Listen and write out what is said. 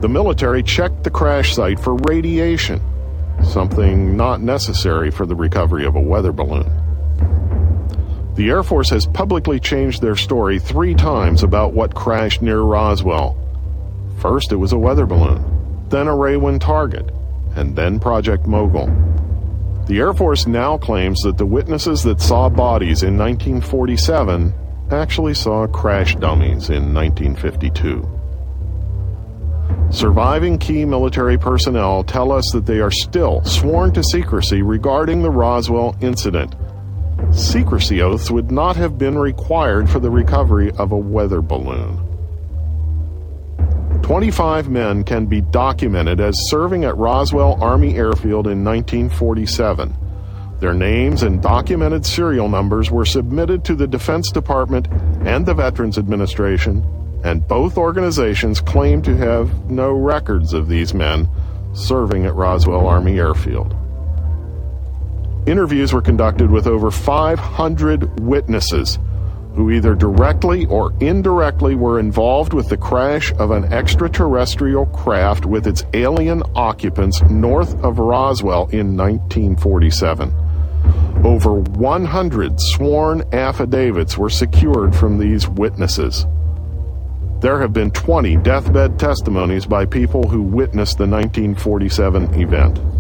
the military checked the crash site for radiation, something not necessary for the recovery of a weather balloon. The Air Force has publicly changed their story 3 times about what crashed near Roswell. First it was a weather balloon, then a Ray-1 target, and then Project Mogul. The Air Force now claims that the witnesses that saw bodies in 1947 actually saw crash dummies in 1952. Surviving key military personnel tell us that they are still sworn to secrecy regarding the Roswell incident. Secrecy oaths would not have been required for the recovery of a weather balloon. 25 men can be documented as serving at Roswell Army Airfield in 1947. Their names and documented serial numbers were submitted to the Defense Department and the Veterans Administration, and both organizations claim to have no records of these men serving at Roswell Army Airfield. Interviews were conducted with over 500 witnesses who either directly or indirectly were involved with the crash of an extraterrestrial craft with its alien occupants north of Roswell in 1947. Over 100 sworn affidavits were secured from these witnesses. There have been 20 deathbed testimonies by people who witnessed the 1947 event.